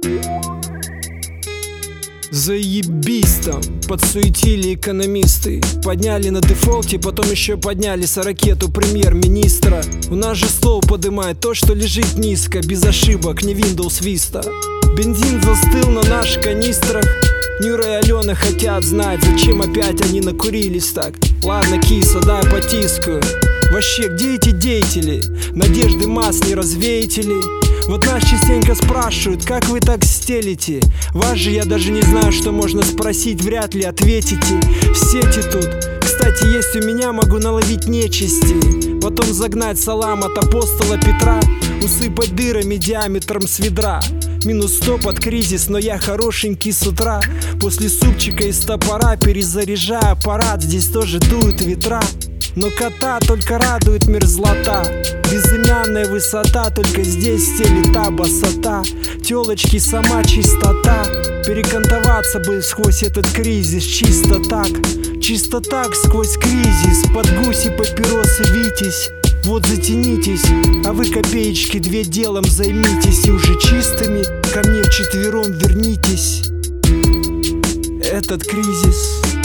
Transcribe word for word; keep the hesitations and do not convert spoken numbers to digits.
Заебись там, подсуетили экономисты. Подняли на дефолте, потом еще подняли с ракету премьер-министра. У нас же стол подымает то, что лежит низко, без ошибок, не Windows Vista. Бензин застыл на наших канистрах. Нюра и Алена хотят знать, зачем опять они накурились так. Ладно, киса, дай потискаю. Вообще, где эти деятели? Надежды масс не развеете ли? Вот нас частенько спрашивают, как вы так стелите? Вас же я даже не знаю, что можно спросить, вряд ли ответите. В сети тут, кстати, есть у меня, могу наловить нечисти. Потом загнать салам от апостола Петра, усыпать дырами диаметром с ведра. Минус сто под кризис, но я хорошенький с утра. После супчика из топора перезаряжаю аппарат, здесь тоже дуют ветра. Но кота только радует мерзлота. Безымянная высота, только здесь все лета босота. Тёлочки, сама чистота. Перекантоваться бы сквозь этот кризис чисто так. Чисто так сквозь кризис. Под гуси папиросы витесь. Вот затянитесь, а вы копеечки две делом займитесь. И уже чистыми ко мне вчетвером вернитесь. Этот кризис